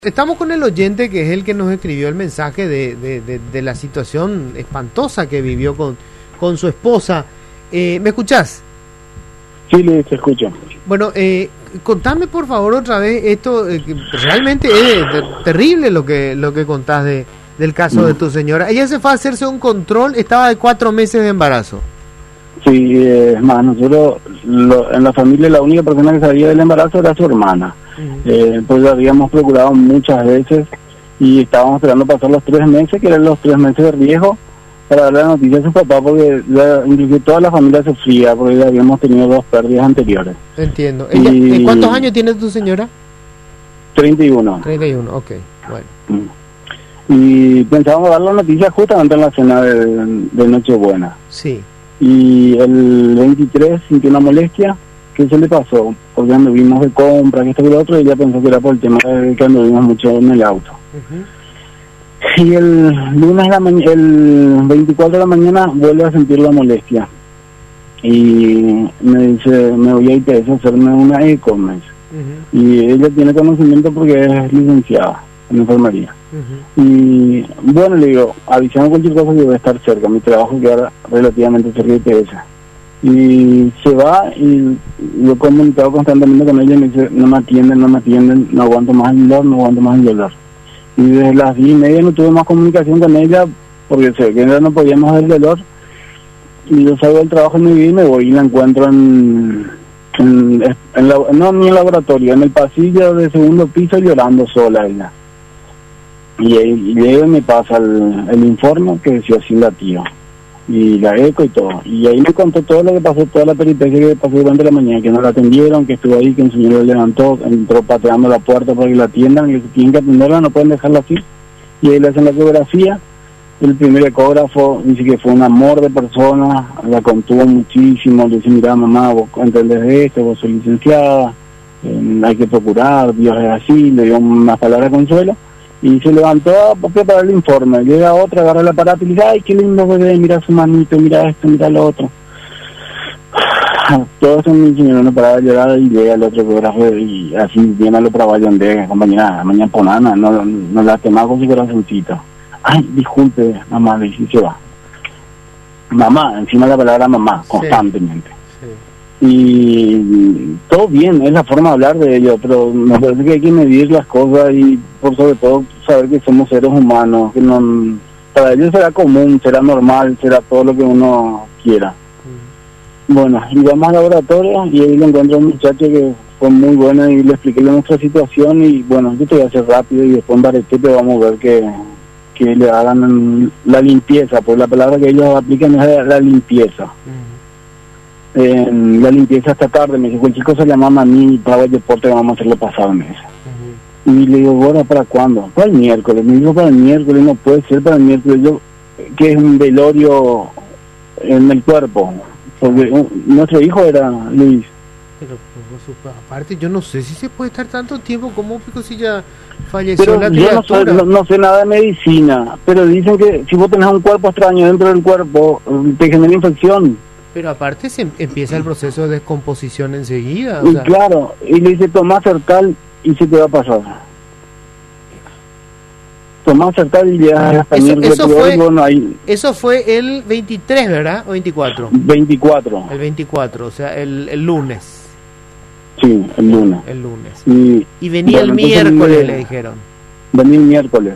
Estamos con el oyente que es el que nos escribió el mensaje de la situación espantosa que vivió con su esposa. ¿Me escuchás? Sí, te escucho. Bueno, contame por favor otra vez esto, que realmente es terrible lo que contás del caso de tu señora. Ella se fue a hacerse un control, estaba de 4 meses de embarazo. Sí, es más, nosotros en la familia la única persona que sabía del embarazo era su hermana. Pues lo habíamos procurado muchas veces y estábamos esperando pasar los 3 meses, que eran los 3 meses de riesgo, para darle la noticia a su papá, porque inclusive toda la familia sufría, porque ya habíamos tenido 2 pérdidas anteriores. Entiendo. Ella, ¿cuántos años tiene tu señora? 31. 31, ok, bueno. Y pensábamos dar la noticia justamente en la cena de Nochebuena. Sí. Y el 23 sintió una molestia. ¿Qué se le pasó? Porque anduvimos de compra, que esto y lo otro, y ella pensó que era por el tema de que anduvimos mucho en el auto. Y el lunes, el 24 de la mañana, vuelve a sentir la molestia. Y me dice, me voy a IPS a hacerme una eco, me dice. Y ella tiene conocimiento porque es licenciada en enfermería. Y bueno, le digo, avisame cualquier cosa que voy a estar cerca, mi trabajo queda relativamente cerca de IPS. Y se va y yo he comunicado constantemente con ella y me dice, no me atienden, no aguanto más el dolor. Y desde las 10:30 no tuve más comunicación con ella porque sé que no podíamos ver el dolor. Y yo salgo del trabajo y me voy y la encuentro no ni en el laboratorio, en el pasillo del segundo piso llorando sola ella. Y luego me pasa el informe que decía así latido. Y la eco y todo. Y ahí me contó todo lo que pasó, toda la peripecia que pasó durante la mañana, que no la atendieron, que estuvo ahí, que un señor le levantó, entró pateando la puerta para que la atiendan, que tienen que atenderla, no pueden dejarla así. Y ahí le hacen la ecografía. El primer ecógrafo dice que fue un amor de persona, la contuvo muchísimo, le dice, mira mamá, vos entendés de esto, vos sos licenciada, hay que procurar, Dios es así, le dio unas palabras de consuelo. Y se levantó a preparar el informe. Llega otra, agarra el aparato y dice, ay, qué lindo bebé, mira su manito, mira esto, mira lo otro. Todo eso mi señora no paraba de llorar y llega el otro ecógrafo y así viene a lo para de compañera, mañana ponana, no la quemaba con su corazoncito. Ay, disculpe, mamá, le dice, se va. Mamá, encima de la palabra mamá, constantemente. Y todo bien, es la forma de hablar de ello, pero me parece que hay que medir las cosas y por sobre todo saber que somos seres humanos, que no, para ellos será común, será normal, será todo lo que uno quiera. Bueno, y vamos al laboratorio y ahí le encuentro a un muchacho que fue muy bueno y le expliqué nuestra situación y bueno, yo te voy a hacer rápido y después en Barequete vamos a ver que le hagan la limpieza, pues la palabra que ellos aplican es la limpieza. La limpieza esta tarde, me dice, el chico se llama a mí, para el deporte vamos a hacerlo pasado mes. Y le digo, bueno, ¿para cuándo? Para el miércoles. Me dijo, para el miércoles, no puede ser para el miércoles. Yo, que es un velorio en el cuerpo, porque nuestro hijo era Luis. Pero aparte yo no sé si se puede estar tanto tiempo como si ya falleció pero la criatura. Yo no sé nada de medicina, pero dicen que si vos tenés un cuerpo extraño dentro del cuerpo, te genera infección. Pero aparte se empieza el proceso de descomposición enseguida. Y claro, y le dice, tomá Sertal y se te va a pasar. Tomá Sertal y ya eso fue el 23, ¿verdad? ¿O 24? 24. El 24, o sea, el lunes. Sí, el lunes. El lunes. Y venía el miércoles, le dijeron. Venía el miércoles.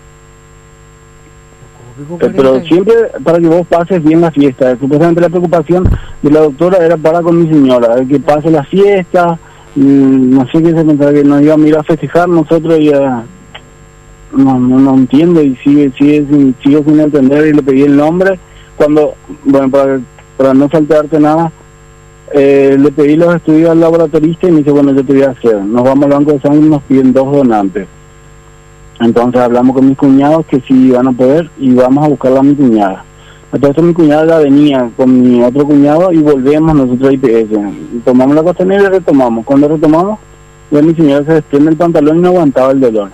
Pero siempre para que vos pases bien la fiesta. Supuestamente la preocupación de la doctora era para con mi señora, de que pase la fiesta, no sé qué se pensaba, que nos íbamos a ir a festejar, nosotros ya no entiendo y sigo sin entender y le pedí el nombre. Cuando, bueno, para no saltearte nada, le pedí los estudios al laboratorista y me dice, bueno, yo te voy a hacer. Nos vamos al banco de sangre y nos piden 2 donantes. Entonces hablamos con mis cuñados que sí iban a poder y vamos a buscarla a mi cuñada. Entonces mi cuñada ya venía con mi otro cuñado y volvemos nosotros a IPS. Tomamos la costanera y retomamos. Cuando retomamos, ya mi señora se desprende el pantalón y no aguantaba el dolor.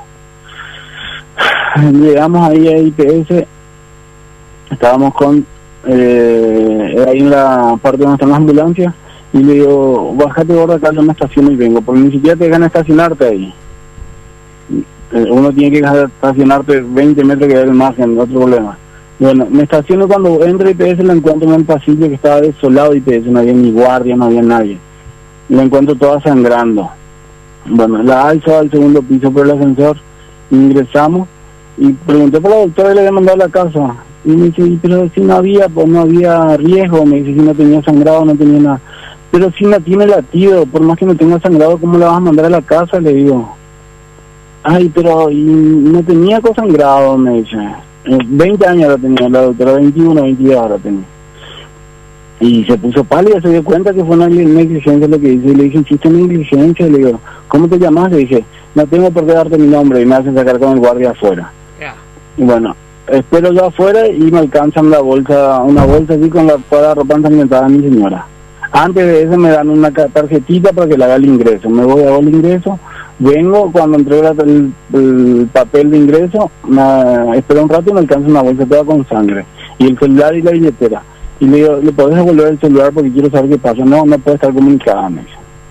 Llegamos ahí a IPS, estábamos con ahí en la parte donde están las ambulancias y le digo, bájate gorda acá, yo me estaciono y vengo, porque ni siquiera te dejan estacionarte ahí. Uno tiene que estacionarte 20 metros que da el margen, otro problema. Bueno, me estaciono cuando entro IPS, lo encuentro en un pasillo que estaba desolado IPS, no había ni guardia, no había nadie. Lo encuentro toda sangrando. Bueno, la alzo al segundo piso por el ascensor, ingresamos y pregunté por la doctora y le había mandado a la casa. Y me dice, pero si no había, pues no había riesgo, me dice, si no tenía sangrado, no tenía nada. Pero si no tiene latido, por más que no tenga sangrado, ¿cómo la vas a mandar a la casa? Le digo. Ay, pero y no tenía cosangrado, me dice. 20 años la tenía la doctora, 21, 22 ahora tenía. Y se puso pálida, se dio cuenta que fue una negligencia lo que hice. Y le dije, ¿hiciste negligencia? Le digo, ¿cómo te llamas? Le dije, no tengo por qué darte mi nombre. Y me hacen sacar con el guardia afuera. Y bueno, espero yo afuera y me alcanzan una bolsa así con toda la ropa ensangrentada de mi señora. Antes de eso me dan una tarjetita para que le haga el ingreso. Me voy a hacer el ingreso, vengo, cuando entrego el papel de ingreso, espero un rato y me alcanza una bolsa toda con sangre. Y el celular y la billetera. Y le digo, ¿le podés devolver el celular porque quiero saber qué pasa? No puede estar comunicada, me dice.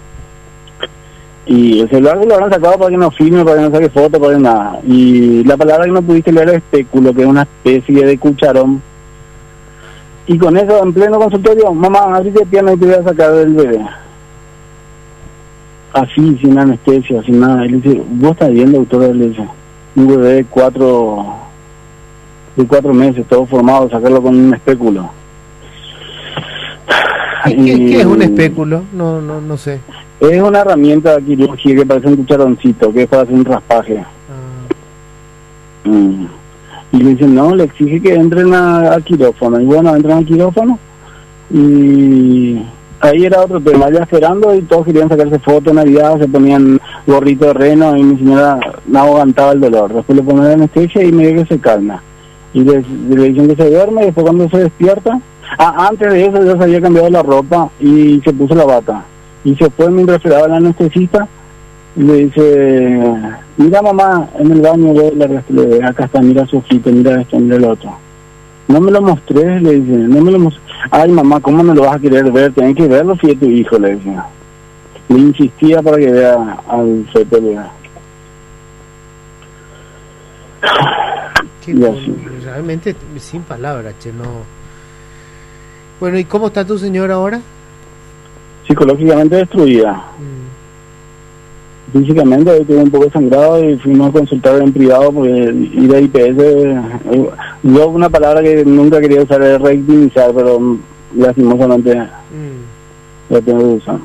Y el celular se lo habrán sacado para que no filme, para que no saque foto, para que nada. Y la palabra que no pudiste leer es espéculo, que es una especie de cucharón. Y con eso, en pleno consultorio, mamá, abrite pierna y te voy a sacar del bebé. Así, sin anestesia, sin nada. Y le dice, ¿vos estás viendo, doctora? Le dice, un bebé de 4 meses, todo formado, sacarlo con un espéculo. ¿Qué es un espéculo? No sé. Es una herramienta quirúrgica que parece un cucharoncito, que es para hacer un raspaje. Y le dicen, no, le exige que entren a quirófano. Y bueno, entran al quirófano. Y ahí era otro tema, ya esperando, y todos querían sacarse fotos en Navidad, se ponían gorrito de reno, y mi señora no aguantaba el dolor. Después le ponen anestesia y medio que se calma. Y le dicen que se duerme, y después cuando se despierta, antes de eso ya se había cambiado la ropa y se puso la bata. Y se fue mientras esperaba el anestesista y le dice, mira mamá, en el baño, acá está, mira su ojito, mira esto, mira el otro. No me lo mostré, le dice, no me lo mostré. Ay mamá, ¿cómo no lo vas a querer ver? Tienes que verlo si es tu hijo, le decía. Le insistía para que vea al feto. Realmente sin palabras, che, no. Bueno, ¿y cómo está tu señora ahora? Psicológicamente destruida. Físicamente hoy tuve un poco sangrado y fuimos a consultar en privado porque ir a IPS, yo una palabra que nunca quería usar es revictimizar, pero lastimosamente la tengo que usar.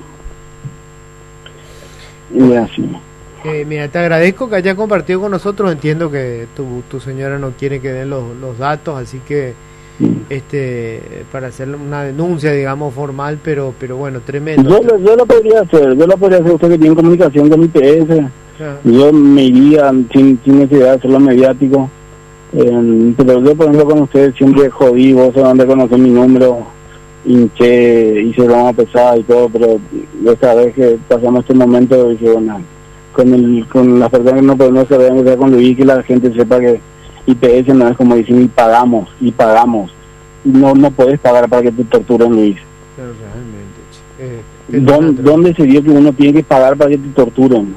Y así. Mira, te agradezco que hayas compartido con nosotros. Entiendo que tu señora no quiere que den los datos, así que para hacer una denuncia, digamos, formal, pero bueno, tremendo. Yo lo podría hacer, usted que tiene comunicación con IPS, yo me iría sin necesidad de hacerlo mediático, pero yo por ejemplo con ustedes siempre jodí, vos se van a conocer mi número, hinché, hice broma pesada y todo, pero esta vez que pasamos este momento dije, bueno, con las personas que no podemos hacer con Luis, que la gente sepa que IPS no es como decir y pagamos. No puedes pagar para que te torturen, Luis. Pero realmente, ¿Dónde se dio que uno tiene que pagar para que te torturen?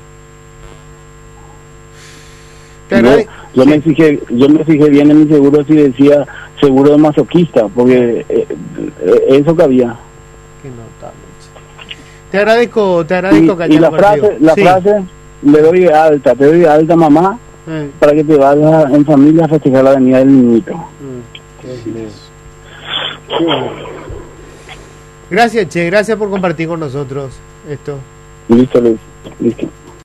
Yo me fijé bien en mi seguro si decía seguro de masoquista, porque eso cabía. Qué notable. Te agradezco y la frase, te doy alta mamá, para que te vayas en familia a festejar la venida del niñito. Gracias, Che, gracias por compartir con nosotros esto. Listo, Luis, listo.